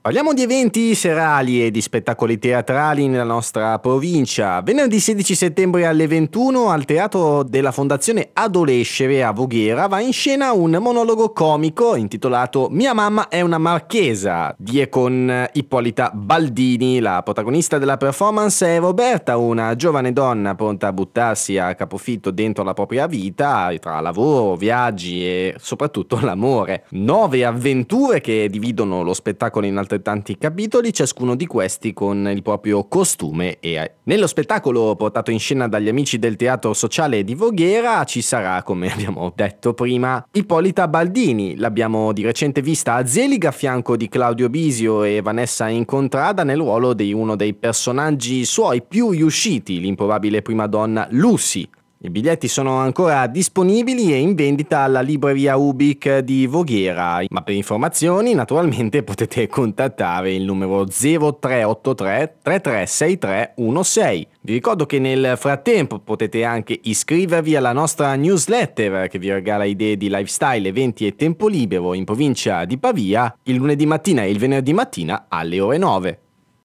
Parliamo di eventi serali e di spettacoli teatrali nella nostra provincia. Venerdì 16 settembre alle 21 al Teatro della Fondazione Adolescere a Voghera va in scena un monologo comico intitolato Mia mamma è una marchesa, di e con Ippolita Baldini. La protagonista della performance è Roberta, una giovane donna pronta a buttarsi a capofitto dentro la propria vita, tra lavoro, viaggi e soprattutto l'amore. 9 avventure che dividono lo spettacolo in altrettanti capitoli, ciascuno di questi con il proprio costume e nello spettacolo portato in scena dagli amici del Teatro Sociale di Voghera ci sarà, come abbiamo detto prima, Ippolita Baldini. L'abbiamo di recente vista a Zelig a fianco di Claudio Bisio e Vanessa Incontrada nel ruolo di uno dei personaggi suoi più riusciti, l'improbabile prima donna Lucy. I biglietti sono ancora disponibili e in vendita alla libreria Ubik di Voghera, ma per informazioni naturalmente potete contattare il numero 0383 3363 16. Vi ricordo che nel frattempo potete anche iscrivervi alla nostra newsletter che vi regala idee di lifestyle, eventi e tempo libero in provincia di Pavia il lunedì mattina e il venerdì mattina alle ore 9.